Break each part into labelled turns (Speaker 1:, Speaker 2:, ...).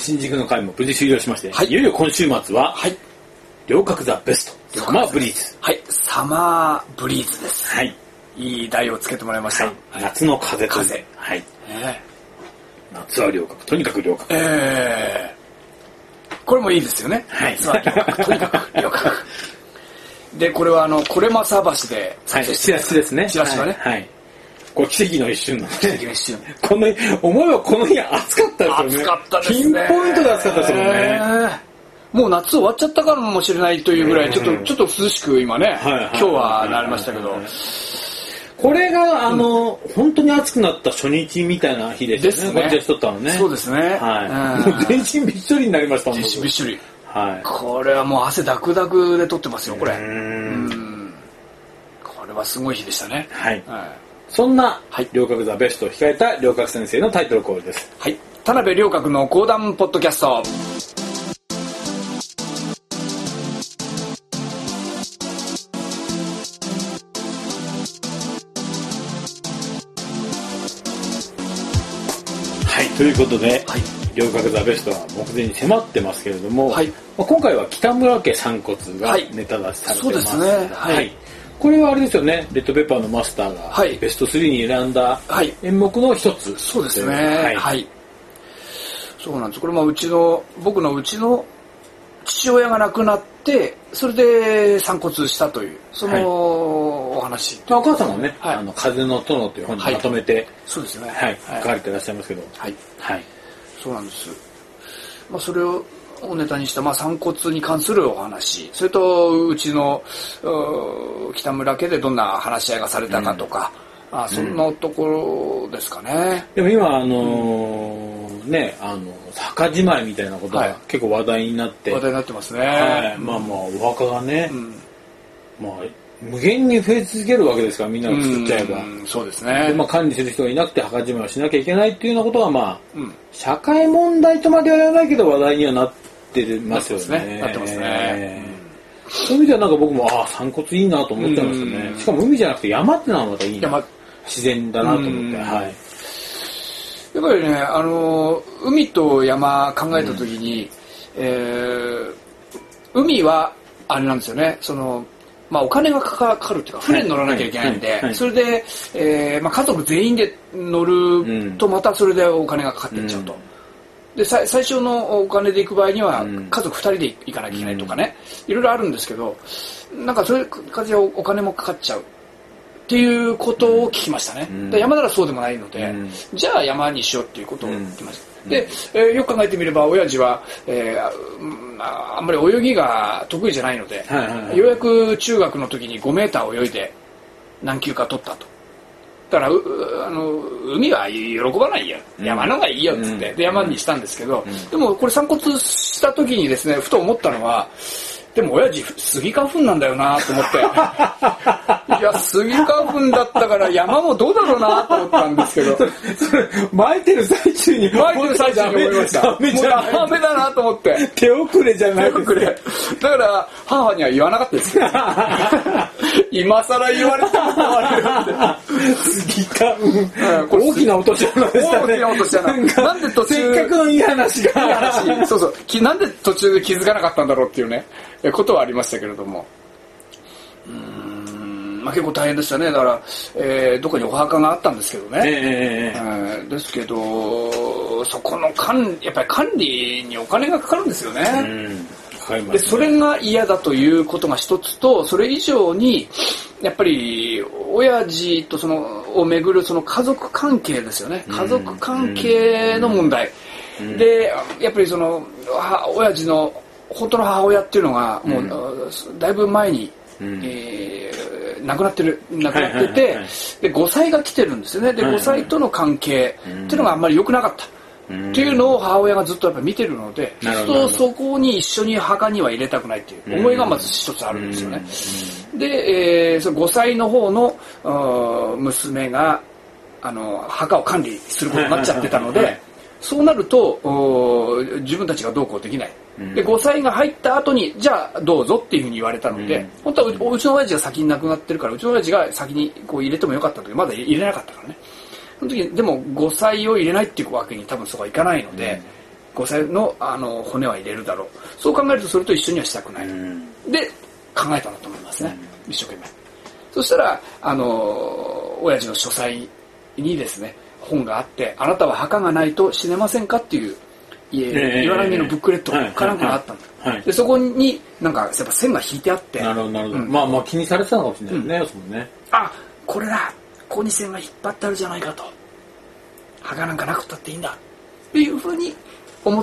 Speaker 1: 新宿の会も無事終了しまして、
Speaker 2: はい、
Speaker 1: いよいよ今週末は、
Speaker 2: はい、
Speaker 1: 両角ザベストサマーブリーズ。
Speaker 2: はい、サマーブリーズです。
Speaker 1: はい。
Speaker 2: いい題をつけてもらいました。はい、
Speaker 1: 夏の風と。
Speaker 2: 風。
Speaker 1: はい。夏は両角、とにかく両角。
Speaker 2: これもいいですよね。
Speaker 1: はい。
Speaker 2: 夏は両角、とにかく両角。で、これはこれまさ橋で
Speaker 1: 撮影して、はい、チラシですね。
Speaker 2: チラシはね。
Speaker 1: はい。これ奇跡の一瞬なんで。
Speaker 2: 奇跡の一瞬。
Speaker 1: 思えばこの日暑かったですよね。
Speaker 2: 暑かったですね。
Speaker 1: ピンポイントで暑かったですもんね。
Speaker 2: もう夏終わっちゃったかもしれないというぐらい、ちょっと涼しく今ね、今日はなりましたけど。
Speaker 1: これが、本当に暑くなった初日みたいな日でしたね。こっちで撮ったのね。
Speaker 2: そうですね。
Speaker 1: はい。もう全身びっしょりになりましたもん。
Speaker 2: 全身びっしょり。
Speaker 1: はい。
Speaker 2: これはもう汗ダクダクで撮ってますよ、これ。これはすごい日でしたね。
Speaker 1: はい。そんな、両角ザベストを控えた両角先生のタイトルコールです。
Speaker 2: はい。田辺両角の講談ポッドキャスト。
Speaker 1: ということで、両角ザベストは目前に迫ってますけれども、今回は北村家散骨がネタ出しされてます。
Speaker 2: そうですね。はい。
Speaker 1: これはあれですよね、レッドペッパーのマスターがベスト3に選んだ演目の一つ。
Speaker 2: そうですね。はい。そうなんです。これも僕のうちの父親が亡くなって、それで散骨したという、そのお話。
Speaker 1: お母さんもね、風の殿という本にまとめて、
Speaker 2: そうですね。
Speaker 1: 書かれていらっしゃいますけど。
Speaker 2: はい。そうなんです。それをネタにした散骨に関するお話、それとうちの北村家でどんな話し合いがされたかとか、そんなところですかね。
Speaker 1: でも今墓じまいみたいなことが結構話題になって、
Speaker 2: 話題になってますね。
Speaker 1: お墓がね、無限に増え続けるわけですから、みんなが作っちゃえば。
Speaker 2: そうですね。
Speaker 1: で、管理する人がいなくて墓じまいをしなきゃいけないっていうようなことが社会問題とまでは言わないけど話題にはなってますよね。
Speaker 2: なってますね。
Speaker 1: そういう意味では僕も散骨いいなと思ってましたね。しかも海じゃなくて山ってのはまたいいな。自然だなと思って。
Speaker 2: やっぱりね、海と山考えたときに、海はあれなんですよね、お金がかかるっていうか、船に乗らなきゃいけないんで、それで、家族全員で乗るとまたそれでお金がかかっていっちゃうと。で、最初のお金で行く場合には、家族2人で行かなきゃいけないとかね、いろいろあるんですけど、そういう感じでお金もかかっちゃう。っていうことを聞きましたね。で山ならそうでもないので、じゃあ山にしようっていうことを聞きました。で、よく考えてみれば親父は、あんまり泳ぎが得意じゃないので、ようやく中学の時に5メーター泳いで何級か取ったと。だから海は喜ばないよ、山の方がいいよっつって、で山にしたんですけど、でもこれ散骨した時にですね、ふと思ったのは、でも親父スギ花粉なんだよなと思っていやスギ花粉だったから山もどうだろうなと思ったんですけど
Speaker 1: それ巻いてる最中に
Speaker 2: 思いましたもうダメだなと思って
Speaker 1: 手遅れじゃないですか。
Speaker 2: だから母には言わなかったですよ今更言われても困るって
Speaker 1: スギ花粉、大きな落とし穴でしたね。
Speaker 2: 大きな落とし穴なんで途中
Speaker 1: せっかくのいい話が
Speaker 2: そうなんで途中で気づかなかったんだろうっていうねことはありましたけれども、結構大変でしたね。だから、どこにお墓があったんですけどね、ですけどそこのやっぱり管理にお金がかかるんですよね。でそれが嫌だということが一つと、それ以上にやっぱり親父とをめぐる家族関係ですよね。家族関係の問題で、やっぱり親父の本当の母親っていうのがもうだいぶ前に、亡くなってて、で5歳が来てるんですよね。で5歳との関係っていうのがあんまり良くなかったっていうのを母親がずっとやっぱ見てるので、そこに一緒に墓には入れたくないっていう思いがまず一つあるんですよね。で、その5歳の方の娘が墓を管理することになっちゃってたので、そうなると自分たちがどうこうできない。で5歳が入った後にじゃあどうぞっていうふうに言われたので、本当はうちの親父が先に亡くなってるから、うちの親父が先に入れてもよかったんだけど、まだ入れなかったからね。その時でも5歳を入れないっていうわけに多分そこはいかないので、 5歳の骨は入れるだろう。そう考えるとそれと一緒にはしたくない。で、考えたんだと思いますね。一生懸命。そしたら、親父の書斎にですね、本があって、あなたは墓がないと死ねませんかっていう、岩波のブックレットかなんかがあったんだ。で、そこになんか、やっぱ線が引いてあって。
Speaker 1: なるほど、なるほど。まあ気にされてたのかもしれないですね。
Speaker 2: あ、これだ。ここに線が引っ張ってあるじゃないかと。墓なんかなくたっていいんだ。っていうふうに思って、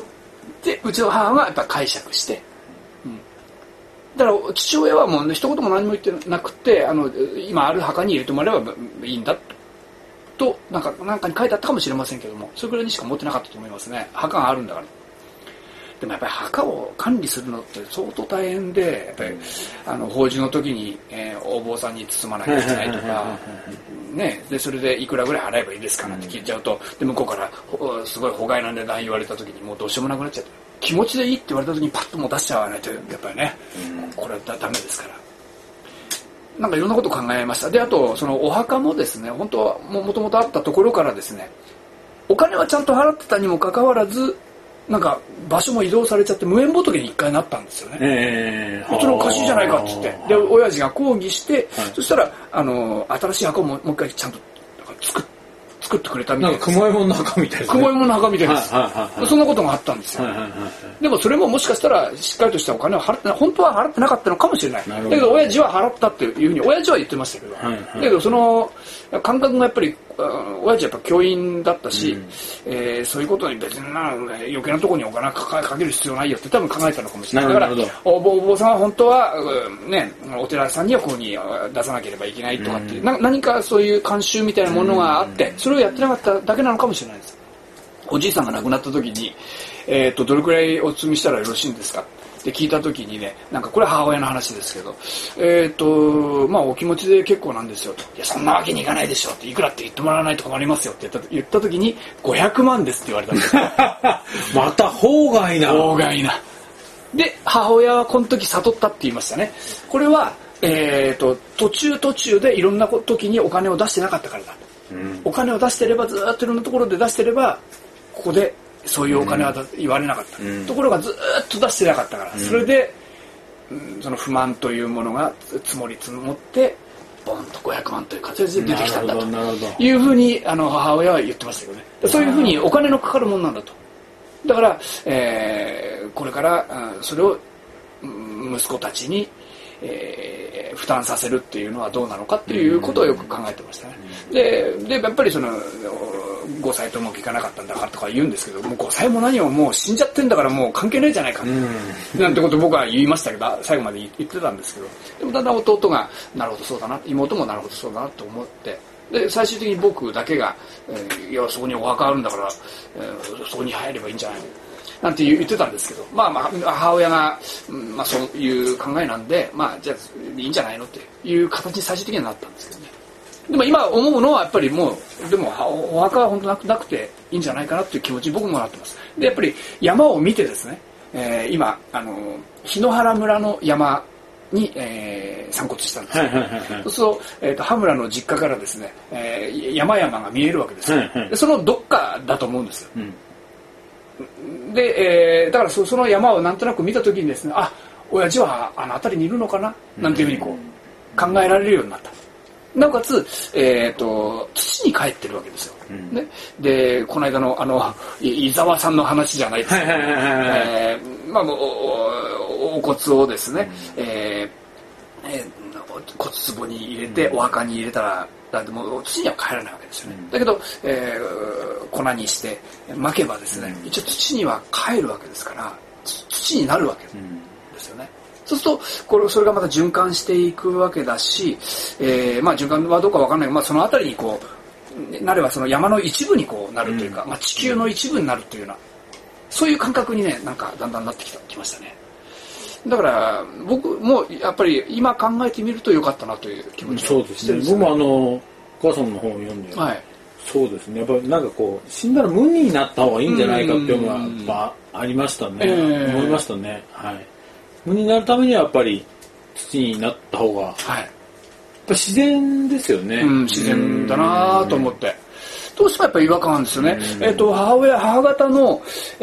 Speaker 2: うちの母がやっぱ解釈して。だから父親はもう、一言も何も言ってなくて、今ある墓に入れてもらえばいいんだとなんかに書いてあったかもしれませんけども、それくらいにしか思ってなかったと思いますね。墓があるんだから。でもやっぱり墓を管理するのって相当大変で、やっぱり法事の時に、お坊さんに包まなきゃいけないとか、ね、でそれでいくらぐらい払えばいいですかなんて聞いちゃうと、で向こうからすごい法外な値段言われた時にもうどうしようもなくなっちゃって、気持ちでいいって言われた時にパッともう出しちゃわないとやっぱりね、これはダメですから。なんかいろんなことを考えました。で、あとそのお墓もですね、本当はもともとあったところからですね、お金はちゃんと払ってたにもかかわらず、なんか場所も移動されちゃって無縁仏に一回なったんですよね。それおかしいじゃないかっつって、で親父が抗議して、そしたら新しい墓をもう一回ちゃんと作ってくれたみたいです。
Speaker 1: なんか雲右衛門の墓みたいですね。
Speaker 2: 雲右衛門の墓みたいです。そんなことがあったんですよ。でもそれももしかしたらしっかりとしたお金を払って本当は払ってなかったのかもしれない。だけど親父は払ったっていうふうに親父は言ってましたけど、だけどその感覚がやっぱり親父やっぱ教員だったし、そういうことに別に余計なところにお金かける必要ないよって多分考えたのかもしれない。だからお坊さんは本当はね、お寺さんにはこうに出さなければいけないとかっていう、何かそういう慣習みたいなものがあって、それをやってなかっただけなのかもしれないです。おじいさんが亡くなった時に、どれくらいお包みしたらよろしいんですかって聞いた時にね、なんかこれは母親の話ですけど、まあお気持ちで結構なんですよと。いや、そんなわけにいかないでしょって、いくらって言ってもらわないと困りますよって言った時に、500万ですって言われたんですよ。
Speaker 1: また法外な。
Speaker 2: 法外な。で、母親はこの時悟ったって言いましたね。これは、途中でいろんな時にお金を出してなかったからだ。お金を出してれば、ずっといろんなところで出してれば、ここでそういうお金は言われなかった、ところがずっと出してなかったから、それで、その不満というものが積もってボンと500万という形で出てきたんだというふうに母親は言ってましたけどね。そういうふうにお金のかかるもんなんだと。だから、これからそれを息子たちに負担させるっていうのはどうなのかっていうことをよく考えてましたね。でやっぱりその5歳とも聞かなかったんだからとか言うんですけど、もう5歳も何ももう死んじゃってんだからもう関係ないじゃないかなんてことを僕は言いましたけど、最後まで言ってたんですけど、でもだんだん弟がなるほどそうだな、妹もなるほどそうだなと思って、で最終的に僕だけが、いやそこにお墓あるんだから、そこに入ればいいんじゃないのなんて言ってたんですけど、まあ母親が、そういう考えなんで、じゃあいいんじゃないのっていう形に最終的にはなったんですけどね。でも今思うのはやっぱりもう、でもお墓は本当なくていいんじゃないかなっていう気持ちに僕もなってます。で、やっぱり山を見てですね、今、檜原村の山に、散骨したんですよ。そうすると、羽村の実家からですね、山々が見えるわけですよ。でそのどっかだと思うんですよ。で、だからその山をなんとなく見た時にですね、親父はあの辺りにいるのかななんていうふうにこう考えられるようになった。なおかつ、土に帰ってるわけですよ。ね、でこの間の伊沢さんの話じゃないですけど、お骨をですね、骨壺に入れてお墓に入れたら、だってもう土には帰らないわけですよね。だけど、粉にして巻けばですね、一応土には帰るわけですから土になるわけですよね。そうするとそれがまた循環していくわけだし、循環はどうかわかんないけど、そのあたりにこうなればその山の一部にこうなるというか、地球の一部になるというようなそういう感覚にね、なんかだんだんなってきましたね。だから僕もやっぱり今考えてみると良かったなという気持ちがしてるんですよね。
Speaker 1: 僕もお母さんの本を読んで、そうですね、やっぱりなんかこう死んだら無になった方がいいんじゃないかっていうのがやっぱありましたね、思いましたね。無になるためにはやっぱり土になった方が、やっぱ自然ですよね。
Speaker 2: 自然だなと思って、 どうしてもやっぱり違和感あるんですよね。母方の、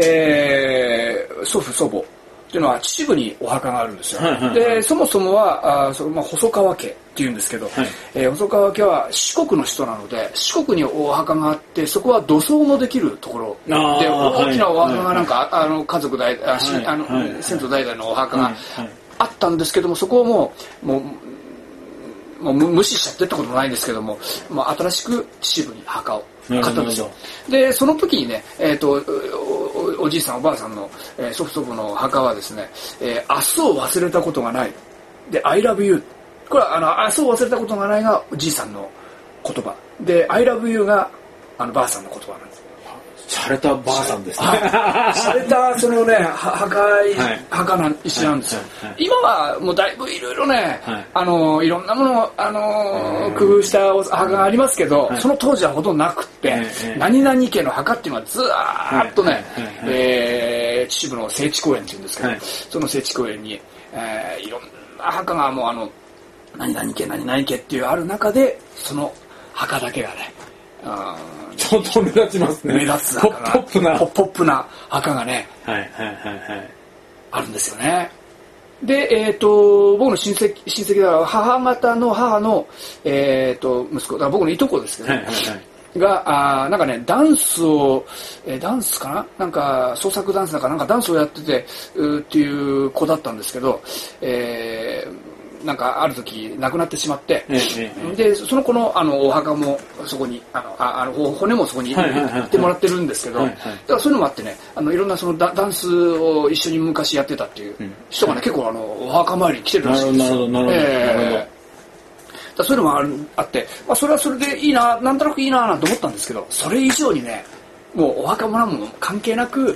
Speaker 2: 祖父祖母っていうのは秩父にお墓があるんですよ。でそもそもは細川家っていうんですけど、細川家は四国の人なので、四国にお墓があって、そこは土葬もできるところで、大きなお墓がなんか、家族先祖代々のお墓があったんですけども、そこをもう無視しちゃってってこともないんですけども、新しく秩父に墓を買ったんですよ。でその時にね、おじいさんおばあさんの、祖父祖母の墓はですね、明日を忘れたことがないで I love you、 これは明日を忘れたことがないがおじいさんの言葉で I love you がばあさんの言葉なんです。
Speaker 1: 洒落たばあさんですね。
Speaker 2: 洒落たそのね墓なん石なんですよ。今はもうだいぶいろいろね、いろんなものを工夫した墓がありますけど、その当時はほとんどなくって、何々家の墓っていうのはずーっとね、秩父の聖地公園っていうんですけど、その聖地公園に、いろんな墓がもう何々家何々家っていうある中で、その墓だけがね、
Speaker 1: ちょっと目立ちますね。
Speaker 2: 目立つ墓がポップな墓がね、あるんですよね。で、僕の親戚では母方の母の、息子、だから僕のいとこですけどね、がなんかねダンスかな、なんか創作ダンスだかなんかダンスをやっててっていう子だったんですけど、なんかある時亡くなってしまって、でその子のお墓もそこに骨もそこに行ってもらってるんですけど、だからそういうのもあってね、いろんなそのダンスを一緒に昔やってたっていう人がね、結構お墓参りに来てるらしいんですよ。なるほど。そういうのもあって、それはそれでいいな、なんとなくいいなと思ったんですけど、それ以上にね、もうお墓もなんも関係なく、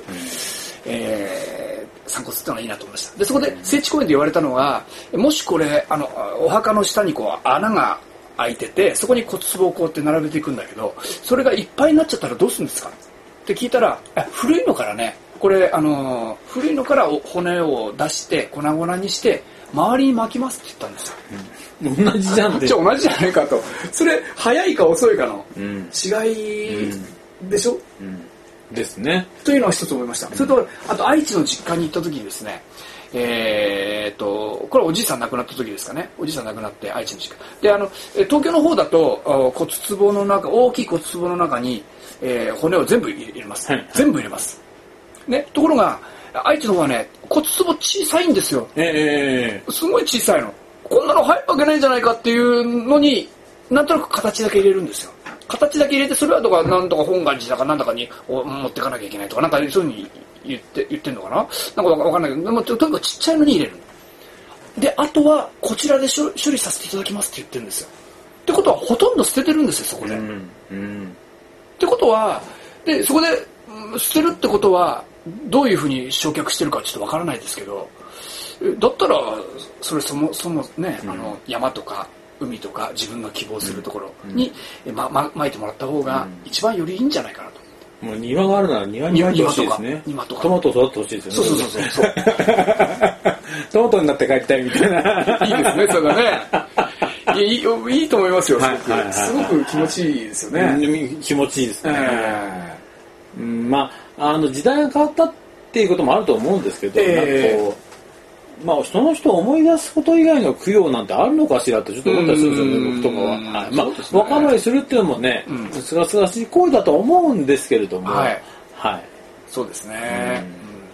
Speaker 2: 散骨ってのがいいなと思いました。でそこで聖地公園で言われたのは、もしこれお墓の下にこう穴が開いてて、そこに骨壺をこうやって並べていくんだけど、それがいっぱいになっちゃったらどうするんですかって聞いたら、古いのからね、これ古いのから骨を出して粉々にして周りに巻きますって言ったんですよ。
Speaker 1: 同じじゃんって。
Speaker 2: 同じじゃないかと。それ早いか遅いかの違いでしょ、
Speaker 1: ですね。
Speaker 2: というのは一つ思いました。それとあと愛知の実家に行った時にですね、これはおじいさん亡くなった時ですかね。おじいさん亡くなって愛知の実家で東京の方だと骨壺の中、大きい骨壺の中に、骨を全部入れます、全部入れますね。ところが愛知の方はね、骨壺小さいんですよ、すごい小さいの。こんなの入るわけないんじゃないかっていうのに、なんとなく形だけ入れるんですよ。形だけ入れて、それはとかなんとか本願寺だかなんだかに持っていかなきゃいけないとか、なんかそういうふうに言ってんのかな、なんかわかんないけど、でもとにかくちっちゃいのに入れる。であとはこちらで処理させていただきますって言ってるんですよ。ってことはほとんど捨ててるんですよ、そこで。ってことはでそこで捨てるってことはどういうふうに焼却してるかちょっとわからないですけど、だったらそれそもね、山とか海とか自分が希望するところに撒いてもらった方が一番よりいいんじゃないかなと。
Speaker 1: もう庭があるなら庭に巻いてほしいですね。
Speaker 2: 庭とか
Speaker 1: トマト育ってほしいですよね。
Speaker 2: そう
Speaker 1: トマトになって帰りたいみたいな。
Speaker 2: いいですね、それがね。いいと思いますよ、すごく気持ちいいですよね。
Speaker 1: 気持ちいいですね。時代が変わったっていうこともあると思うんですけど、その人を思い出すこと以外の供養なんてあるのかしらってちょっと思ったりするんですよね、僕とかは。お墓参りするっていうのもね、すがすがしい行為だと思うんですけれども、
Speaker 2: そうですね。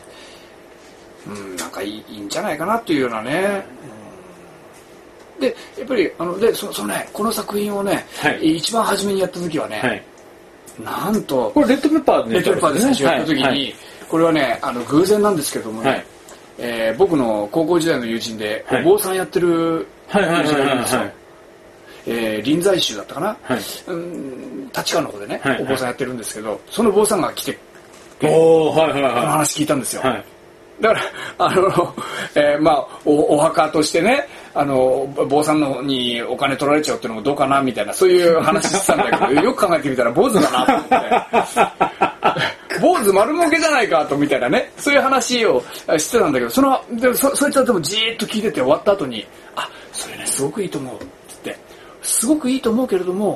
Speaker 2: なんかいいんじゃないかなというようなね。でやっぱりこの作品をね、一番初めにやった時はね、なんと
Speaker 1: これレッドペッパー
Speaker 2: ですね。やった時にこれはね偶然なんですけどもね。僕の高校時代の友人でお坊さんやってる友人がいるんですよ。臨済宗だったかな、立川の方でね、お坊さんやってるんですけど、その坊さんが来てこの話聞いたんですよ。だからお墓としてね、坊さんのにお金取られちゃうっていうのもどうかなみたいな、そういう話してたんだけどよく考えてみたら坊主だなと思って坊主丸儲けじゃないかとみたいなね、そういう話をしてたんだけど、そいつはでもじーっと聞いてて終わった後に、それねすごくいいと思うって言って、すごくいいと思うけれども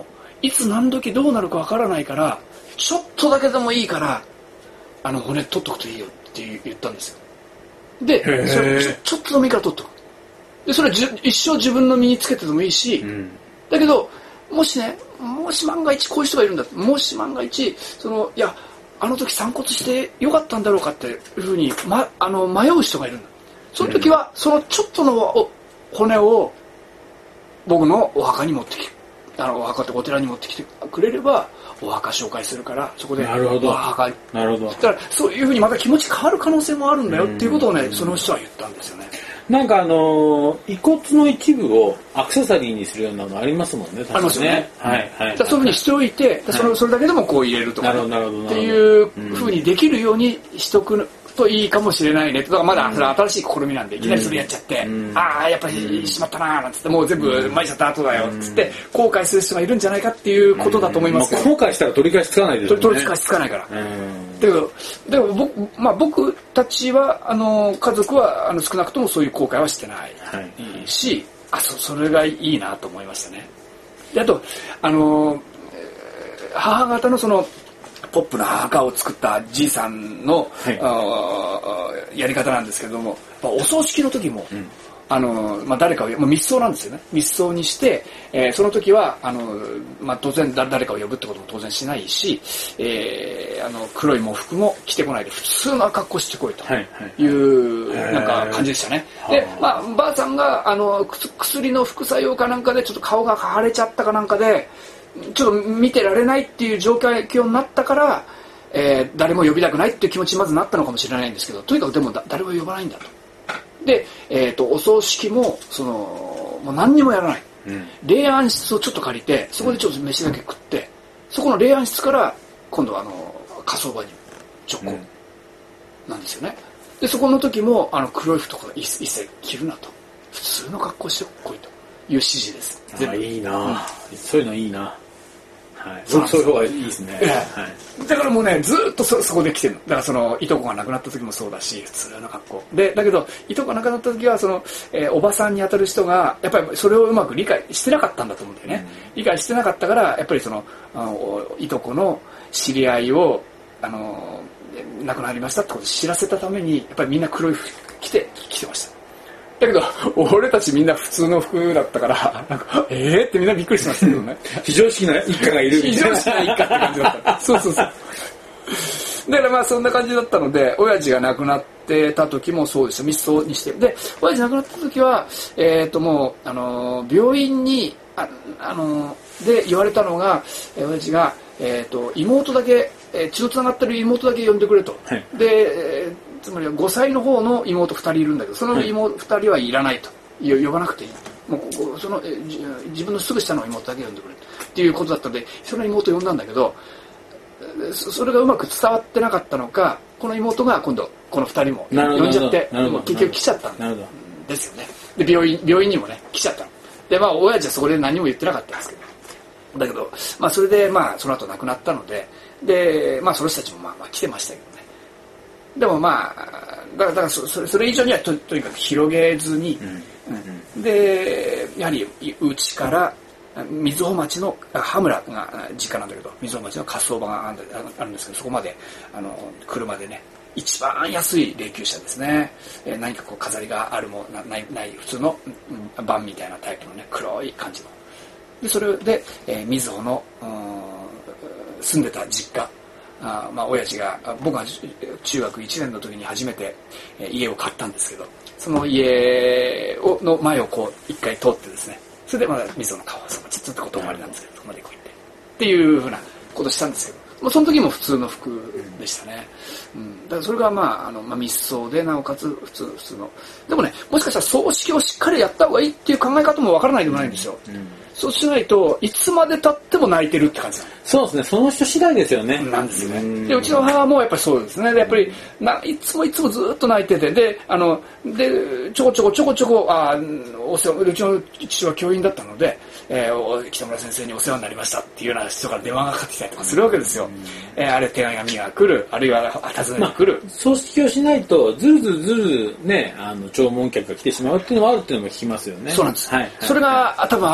Speaker 2: いつ何時どうなるかわからないから、ちょっとだけでもいいから骨取っとくといいよって言ったんですよ。でそれちょっとでもいいから取っとく。でそれは一生自分の身につけてでもいいし、だけどもし万が一こういう人がいるんだ、もし万が一いやあの時散骨してよかったんだろうかっていうふうに、迷う人がいるんだ。その時はそのちょっとの骨を僕のお墓に持ってきて、お墓ってお寺に持ってきてくれればお墓紹介するから、そこでお墓に。
Speaker 1: なるほど。
Speaker 2: だからそういうふうにまた気持ち変わる可能性もあるんだよっていうことをね、その人は言ったんですよね。
Speaker 1: なんか遺骨の一部をアクセサリーにするようなのありますもんね。
Speaker 2: ありますよね。
Speaker 1: はいはい。
Speaker 2: そういうふうにしておいて、それだけでもこう入れるとか、っていうふうにできるようにしとくといいかもしれないね。だからまだそれ新しい試みなんで、いきなりそれやっちゃって、やっぱりしまったなーなんつって、もう全部巻いちゃった後だよっつって後悔する人がいるんじゃないかっていうことだと思いますけど。
Speaker 1: 後悔したら取り返しつかないですよね。
Speaker 2: 取り返しつかないから。でも僕たちは家族は少なくともそういう後悔はしてないし、それがいいなと思いましたね。であと母方のポップな墓を作ったじいさんの、やり方なんですけれども、お葬式の時も、誰かを密葬なんですよね。密葬にして、その時は当然誰かを呼ぶってことも当然しないし、黒い喪服も着てこないで普通の格好してこいというなんか感じでしたね。で、ばあさんが薬の副作用かなんかでちょっと顔が腫れちゃったかなんかでちょっと見てられないっていう状況になったから、誰も呼びたくないっていう気持ちにまずなったのかもしれないんですけど、とにかくでも誰も呼ばないんだと。で、お葬式ももう何にもやらない、霊安室をちょっと借りて、そこでちょっと飯だけ食って、そこの霊安室から今度は火葬場に直行なんですよね。でそこの時も黒い服とか一切着るなと、普通の格好してこいという指示です。
Speaker 1: いいな、そういうのいいな。そういう方がいいですね。
Speaker 2: だからもうね、ずっとそこで来てるの。だからいとこが亡くなった時もそうだし、普通の格好で、だけどいとこが亡くなった時はおばさんに当たる人がやっぱりそれをうまく理解してなかったんだと思うんだよね。理解してなかったから、やっぱりいとこの知り合いを亡くなりましたってことを知らせたために、やっぱりみんな黒い服着てました。だけど俺たちみんな普通の服だったからなんかってみんなびっくりしましたけどね。
Speaker 1: 非常識な一家がいるみたいな。
Speaker 2: 非常識な一家って感じだった。そうだからそんな感じだったので、親父が亡くなってた時もそうでした。密葬にして、で親父亡くなった時はもう病院にで言われたのが、親父が妹だけ血のつながってる妹だけ呼んでくれと。でつまりは5歳の方の妹2人いるんだけど、その妹2人はいらないと、呼ばなくていい、もう自分のすぐ下の妹だけ呼んでくれっていうことだったので、その妹呼んだんだけど、それがうまく伝わってなかったのか、この妹が今度この2人も呼んじゃって、結局来ちゃったんですよね。で病院にもね来ちゃったので、親父はそこで何も言ってなかったんですけど、だけどそれでその後亡くなったので、その人たちも来てましたけどね。でもだからそれ以上にはとにかく広げずに、でやはりうちから瑞穂町の羽村が実家なんだけど、瑞穂町の火葬場があるんですけど、そこまで車でね、一番安い霊柩車ですね、何か飾りがあるもない普通のバンみたいなタイプのね、黒い感じので、それで瑞穂の住んでた実家、親父が、僕が中学1年の時に初めて家を買ったんですけど、その家の前を一回通ってですね、それでまだ瑞穂の川をちょっと遠回りなんですけど、そこまで行ってっていうふうなことしたんですけど、その時も普通の服でしたね。だからそれが密葬で、なおかつ普通の。でもね、もしかしたら葬式をしっかりやった方がいいっていう考え方もわからないでもないんですよ。そうしないといつまで経っても泣いてるって感じなの。
Speaker 1: そうですね、その人次第ですよね。
Speaker 2: なんですよね。でうちの母もやっぱりそうですね。でやっぱりいつもずっと泣いてて、でちょこちょこうちの父は教員だったので、北村先生にお世話になりましたっていうような人から電話がかかってきたりとかするわけですよ。あれ手紙が来る、あるいは訪ねに来る。
Speaker 1: 葬式をしないとずるね、弔問客が来てしまうっていうのもあるっていうのも聞きますよね。
Speaker 2: そうなんです。それが多分あるんだと思うんです。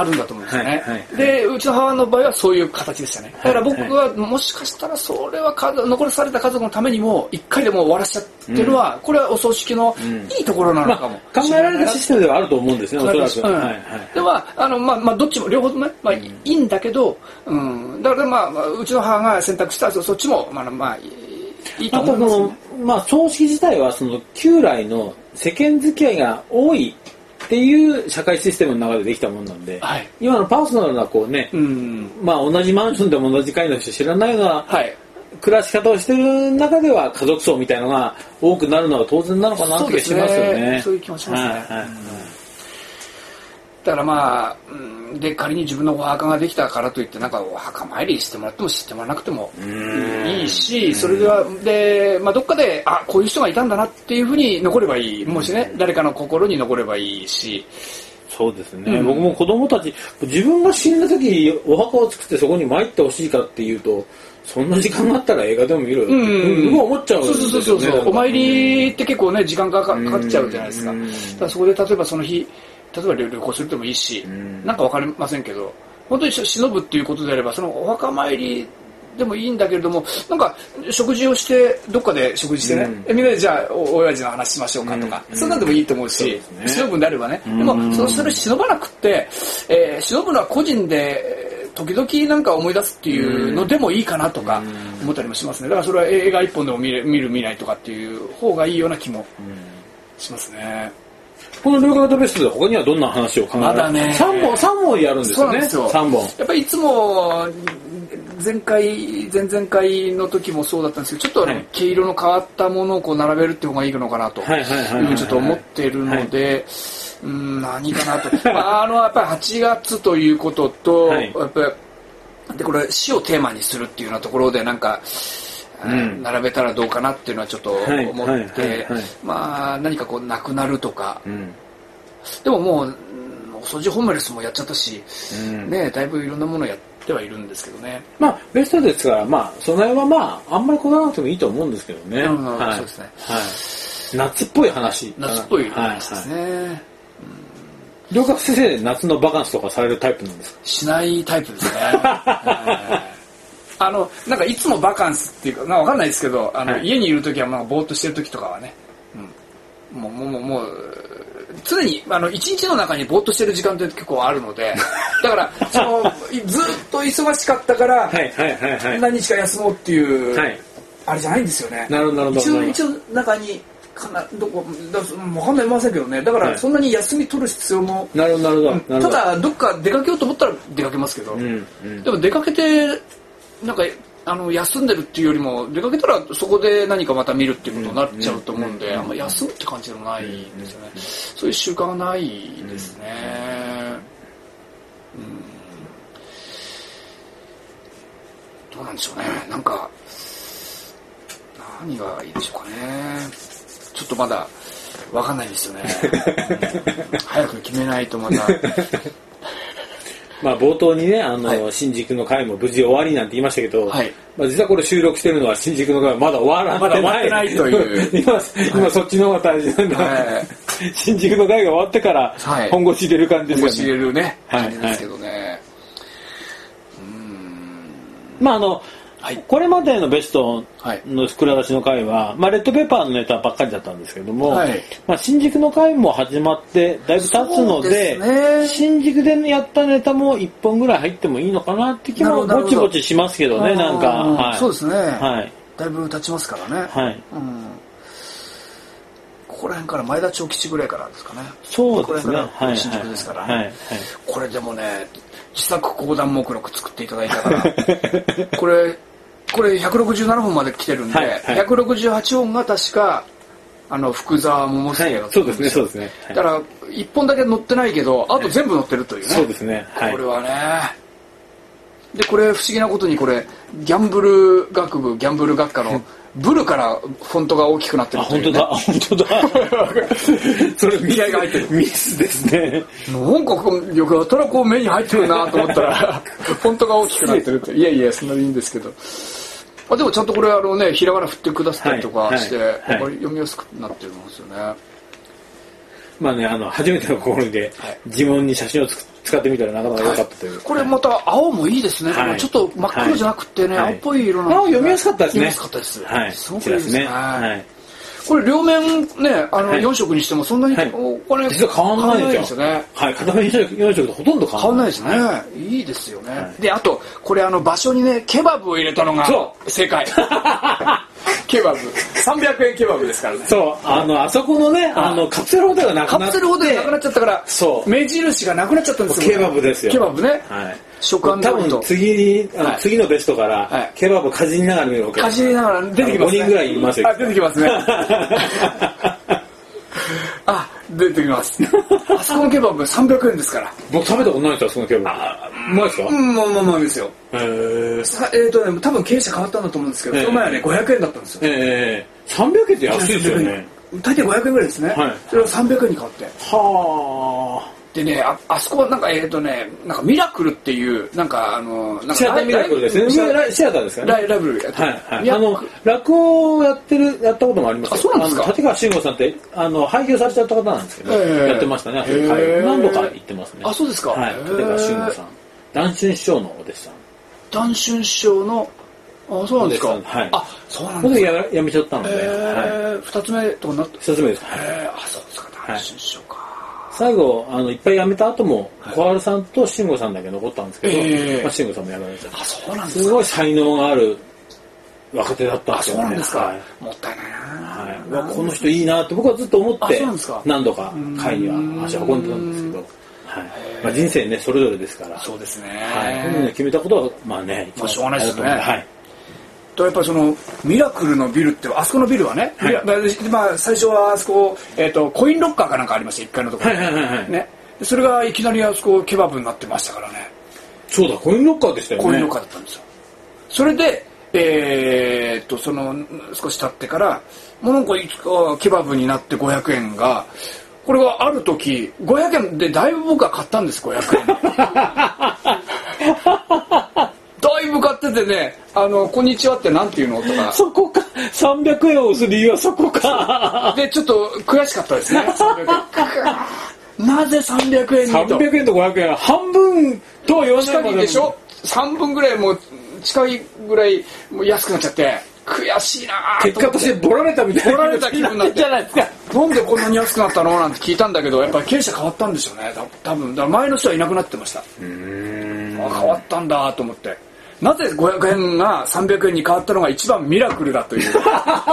Speaker 2: ですよね。で、うちの母の場合はそういう形でしたね。だから僕はもしかしたらそれは残された家族のためにも一回でも終わらせちゃってるのは、これはお葬式のいいところなのかも。
Speaker 1: 考えられたシステムではあると思うんですね、おそらく。
Speaker 2: では、どっちも、両方ともね、いいんだけど、だからうちの母が選択したそっちも、いいと思いますね。
Speaker 1: 葬式自体は、旧来の世間付き合いが多いっていう社会システムの中でできたものなんで、今のパーソナルなこうね、同じマンションでも同じ階の人知らないような暮らし方をしてる中では家族葬みたいなのが多くなるのは当然なのかなって気がしますよね。
Speaker 2: そういう気もしますね。だからで仮に自分のお墓ができたからといってお墓参りしてもらってもしてもらわなくてもいいし、それでどっかでこういう人がいたんだなっていうふうに残ればいい、もしね誰かの心に残ればいいし。
Speaker 1: そうですね、僕も子供たち自分が死んだ時お墓を作ってそこに参ってほしいかっていうと、そんな時間があったら映画でも見ろよって僕は思っちゃうんですよね。
Speaker 2: そうお参りって結構ね時間かかっちゃうじゃないですか。だからそこで例えばその日例えば旅行するでもいいし、なんかわかりませんけど、本当に忍ぶっていうことであれば、そのお墓参りでもいいんだけれども、食事をしてどっかで食事してね、みんなでじゃあ親父の話しましょうかとか、そんなんでもいいと思うし、忍ぶんであればね。でもそれ忍ばなくって、忍ぶのは個人で時々思い出すっていうのでもいいかなとか思ったりもしますね。だからそれは映画一本でも見る見ないとかっていう方がいいような気もしますね。
Speaker 1: このルーカートベストで他にはどんな話を考える3本やるんですよね。3本。
Speaker 2: やっぱりいつも前々回の時もそうだったんですけど、ちょっと毛色の変わったものを並べるって方がいいのかなというふうにちょっと思っているので、何かなと。やっぱり8月ということと、やっぱりでこれ死をテーマにするっていうようなところで並べたらどうかなっていうのはちょっと思って、何かなくなるとか、でももうお掃除ホームレスもやっちゃったし、だいぶいろんなものやってはいるんですけどね。
Speaker 1: ベストですからその辺はあんまりこだわらなくてもいいと思うんですけどね。
Speaker 2: そうですね。
Speaker 1: 夏っぽい話。
Speaker 2: 夏っぽい話ですね。
Speaker 1: 両角先生夏のバカンスとかされるタイプなんですか？
Speaker 2: しないタイプですね。いつもバカンスっていうかわかんないですけど、家にいる時はぼーっとしてる時とかはね、もう常に一日の中にぼーっとしてる時間って結構あるので、だからずっと忙しかったから何日か休もうっていうあれじゃないんですよね。
Speaker 1: なるほど。
Speaker 2: 一応の中にどこわかんないませんけどね。だからそんなに休み取る必要も
Speaker 1: なるほど。
Speaker 2: ただどっか出かけようと思ったら出かけますけど、でも出かけて休んでるっていうよりも出かけたらそこで何かまた見るっていうことになっちゃうと思うんで、あんま休むって感じでもないんですよね。そういう習慣がないですね。どうなんでしょうね。何がいいでしょうかね。ちょっとまだ分かんないですよね。早く決めないとまた。
Speaker 1: 冒頭にね新宿の会も無事終わりなんて言いましたけど、実はこれ収録してるのは新宿の会はまだ終わってないという今そっちの方が大事なんだ、新宿の会が終わってから本腰入れる感じですよね。
Speaker 2: 本腰入れるね感じですけどね。
Speaker 1: これまでのベストの蔵出しの回は、レッドペッパーのネタばっかりだったんですけども、新宿の回も始まってだいぶ経つので、新宿でやったネタも1本ぐらい入ってもいいのかなって気もぼちぼちしますけどね。
Speaker 2: そうですね、だいぶ経ちますからね。ここら辺から前田長吉ぐらいからですかね。
Speaker 1: そうですね。
Speaker 2: 新宿ですからね。これでもね、自作講談目録作っていただいたからこれ167本まで来てるんで、168本が確か福沢桃介だったんですよ。
Speaker 1: そうですね。
Speaker 2: だから1本だけ載ってないけど、あと全部載ってるというね。
Speaker 1: そうですね。
Speaker 2: これはね。でこれ不思議なことにギャンブル学科のブルからフォントが大きくなってるというね。
Speaker 1: 本当だ。それ
Speaker 2: 気合が入ってる。
Speaker 1: ミスですね。
Speaker 2: なんかよくやたら目に入ってるなと思ったらフォントが大きくなってるって。いやそんなにいいんですけど。でもちゃんとこれひらがな振ってくださったりとかして、読みやすくなってるんですよね。
Speaker 1: まあね、初めての試みで、自分に写真を使ってみたらなかなか良かったという。
Speaker 2: これまた青もいいですね。ちょっと真っ黒じゃなくてね、青っぽい色なんで。
Speaker 1: 読みやすかったですね。
Speaker 2: 読みやすかったです。
Speaker 1: はい。
Speaker 2: すごくいいですね。はい。これ両面ね、4色にしてもそんなにお金
Speaker 1: 実は変わらないですよね。はい。片面4色とほとんど変わらない
Speaker 2: ですね。いいですよね。で、あと、これ場所にね、ケバブを入れたのが正解。ケバブ。300円ケバブですからね。
Speaker 1: そう。あそこのね、カプセルホテルがなくなって。
Speaker 2: カプセルホテルがなくなっちゃったから、そう。目印がなくなっちゃったんですよ。
Speaker 1: ケバブですよ。
Speaker 2: ケバブね。
Speaker 1: はい。
Speaker 2: 食案多
Speaker 1: 分次のベストから、ケバブかじりながら見るわけ。
Speaker 2: かじりながら出てきますね。
Speaker 1: 5人ぐらいいますよ。
Speaker 2: 出てきますね。出てきます。あそこのケバブ300円ですから。
Speaker 1: 僕食べたことないですよ、あそこのケバブ。うまいですか？
Speaker 2: うまいですよ。多分経営者変わったんだと思うんですけど、その前はね、500円だったんですよ。
Speaker 1: 300円って安いですよね。
Speaker 2: 大体500円ぐらいですね。それを300円に変わって。
Speaker 1: はあ。
Speaker 2: でね、あそこはなんかなんかミラクルっていうなんか
Speaker 1: シアターミラクルですね。シアターですかね。
Speaker 2: ライブやって
Speaker 1: る。はい。落語をやったこともありますよ。
Speaker 2: そうなんですか。
Speaker 1: 立川慎吾さんって廃業されちゃった方なんですけど、やってましたね。何度か行ってますね。
Speaker 2: あ、そうですか。
Speaker 1: はい。立川慎吾さん。談春師匠のお弟子さん。
Speaker 2: 談春師匠のそうなんですか。
Speaker 1: はい。
Speaker 2: そうなんですか。
Speaker 1: やめちゃったので。
Speaker 2: 2つ目とかなって。
Speaker 1: 2つ目です。
Speaker 2: そうですか。談春師匠か。
Speaker 1: 最後いっぱい辞めた後も小春さんと慎吾さんだけ残ったんですけど、慎吾さんも辞められちゃった。
Speaker 2: そうなんですか。
Speaker 1: すごい才能がある若手だったんですよね。
Speaker 2: そうなんですか。もったいないな。
Speaker 1: この人いいなって僕はずっと思って何度か会には足を運んでたんですけど、人生ねそれぞれですから。
Speaker 2: そうですね。
Speaker 1: 本人が決めたことはまあね、
Speaker 2: しょうがないですよね。
Speaker 1: はい。
Speaker 2: やっぱりそのミラクルのビルってあそこのビルはね、最初はあそこコインロッカーかなんかありました1階のところね。それがいきなりあそこケバブになってましたからね。
Speaker 1: そうだ、コインロッカーでしたよね。
Speaker 2: コインロッカーだったんですよ。それでその少し経ってからもうなんかケバブになって500円がこれがある時500円でだいぶ僕は買ったんです。500円だいぶ買っててね、こんにちはってなんていうのとか。
Speaker 1: そこか。300円を押す理由はそこか。
Speaker 2: で、ちょっと悔しかったですね。300円。なぜ300円にと。
Speaker 1: 300円と500円は半分とは言わない
Speaker 2: 近いでしょ ?3 分ぐらいもう近いぐらいもう安くなっちゃって、悔しいなぁ。
Speaker 1: 結果としてボラれたみたいな。
Speaker 2: ボラれた気分になって。じゃないですか。なんでこんなに安くなったのなんて聞いたんだけど、やっぱり経営者変わったんでしょうね。多分前の人はいなくなってました。変わったんだと思って。なぜ500円が300円に変わったのが一番ミラクルだという。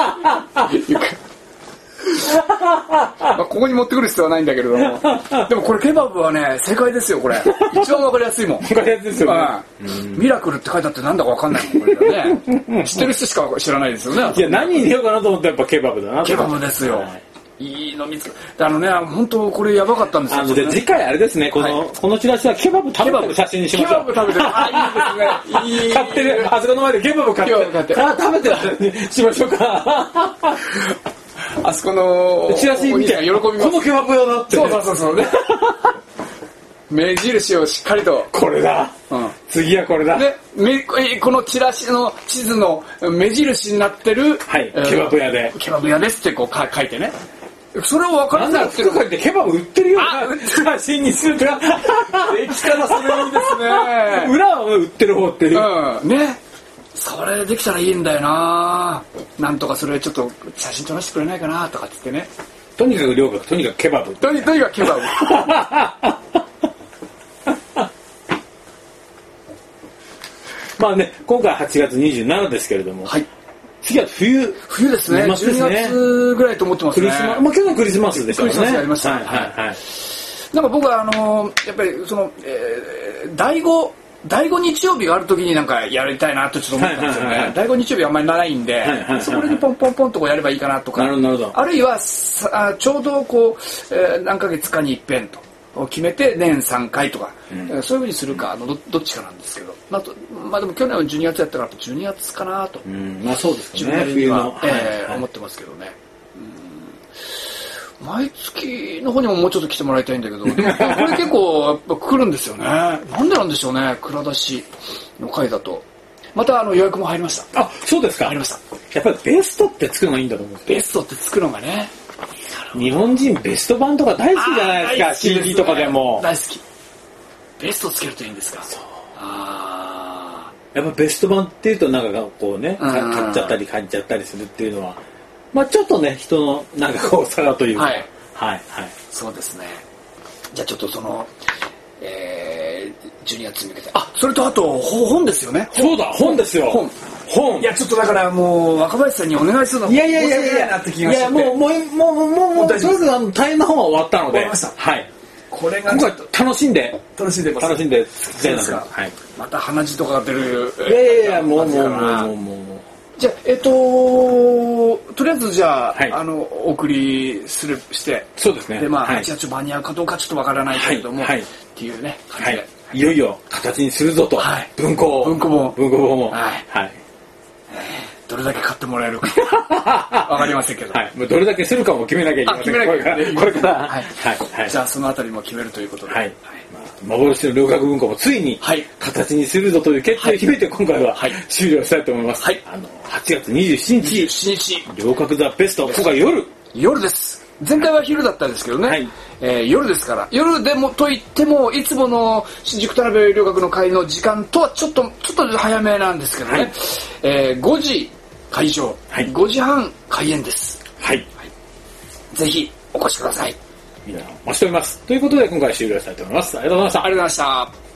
Speaker 2: ここに持ってくる必要はないんだけれども。でもこれケバブはね、正解ですよ、これ。一番わかりやすいもん。
Speaker 1: わかりやすいですよね。
Speaker 2: ミラクルって書いてあってなんだかわかんないもん、これね。知ってる人しか知らないですよね。
Speaker 1: いや、何に入れようかなと思ったらやっぱケバブだな。
Speaker 2: ケバブですよ。いいの見つけ本当これやばかったんですよ。
Speaker 1: で次回あれですね、このチラシはケバブ食べてる写真にしましょう。
Speaker 2: ケバブ食べてる。いいですね。
Speaker 1: 買ってる、あそこの前でケバブ買って食べてる写真にしましょうか。
Speaker 2: あそこの
Speaker 1: チラシ見て喜びます。このケバブ用だって。
Speaker 2: そうね。目印をしっかりと。
Speaker 1: これだ。次はこれだ。
Speaker 2: で、このチラシの地図の目印になってる。
Speaker 1: はい。ケバブ屋で。
Speaker 2: ケバブ屋ですってこう書いてね。それを分からないって
Speaker 1: 服書いてケバブ売ってるような写真にするから。
Speaker 2: できたらそれいいですね。
Speaker 1: 裏は売ってる方っていう。
Speaker 2: ね。それできたらいいんだよな。なんとかそれちょっと写真撮らせてくれないかなとかって言ってね。
Speaker 1: とにかく両国、とにかくケバブ。
Speaker 2: とにかくケバブ。
Speaker 1: まあね、今回8月27ですけれども。はい。次は冬
Speaker 2: ですね。12月ぐらいと思ってますね。
Speaker 1: まあ去年クリスマスでしたね。
Speaker 2: クリスマスやりました。はい。なんか僕はやっぱりその第5日曜日がある時になんかやりたいなとちょっと思ったんですよね。第5日曜日あんまりないんで、そこにポンポンポンとこうやればいいかなとか。
Speaker 1: なるほど。
Speaker 2: あるいはちょうどこう何ヶ月かに一遍と。決めて年3回とか、そういうふうにするかどっちかなんですけど、まあでも去年は12月やったから12月かなと、
Speaker 1: まあそうですね。
Speaker 2: 自分なりには思ってますけどね。毎月の方にももうちょっと来てもらいたいんだけど、でもこれ結構やっぱ来るんですよね。なんでなんでしょうね。蔵出しの回だと。また予約も入りました。
Speaker 1: あ、そうですか。
Speaker 2: 入りました。
Speaker 1: やっぱりベストってつくのがいいんだと思う。
Speaker 2: ベストってつくのがね。
Speaker 1: 日本人ベスト版とか大好きじゃないですか。CD とかでも
Speaker 2: 大好き。ベストつけるといいんですか。
Speaker 1: そう。やっぱベスト版っていうとなんかこうね、買っちゃったり買っちゃったりするっていうのは、まあちょっとね、人のなんかこう差がというか、はい
Speaker 2: そうですね。じゃあちょっとその、12月に向けて、それとあと本ですよね。
Speaker 1: そうだ、本ですよ。本。
Speaker 2: いやちょっとだからもう若林さんにお願いするの。いやなって気がして。
Speaker 1: もうとりあえず大変な本は終わったので、はい。
Speaker 2: これが
Speaker 1: 今回楽しんで
Speaker 2: ます。
Speaker 1: 楽しんで作ってます
Speaker 2: か。また鼻血とかが出る。
Speaker 1: いやもう。
Speaker 2: じゃあとりあえずじゃあお送りして。
Speaker 1: そうですね。
Speaker 2: で8月間に合うかどうかちょっとわからないけれどもっていうね感じで。
Speaker 1: いよいよ形にするぞと。文庫本も。
Speaker 2: どれだけ買ってもらえるかわかりませんけど、
Speaker 1: どれだけするかも決めなきゃいけません。これから
Speaker 2: じゃあそのあたりも決めるということで、
Speaker 1: 幻の良学文庫もついに形にするぞという決定を決めて今回は終了したいと思います。8月27日良学ザベスト、今回夜です。
Speaker 2: 前回は昼だったんですけどね、夜ですから、夜でもといってもいつもの新宿田辺良学の会の時間とはちょっと早めなんですけどね、5時会場、5時半開演です。ぜひお越しください。
Speaker 1: みんなお待ちしております。ということで今回終了したいと思います。ありがとうございました。
Speaker 2: ありがとうございました。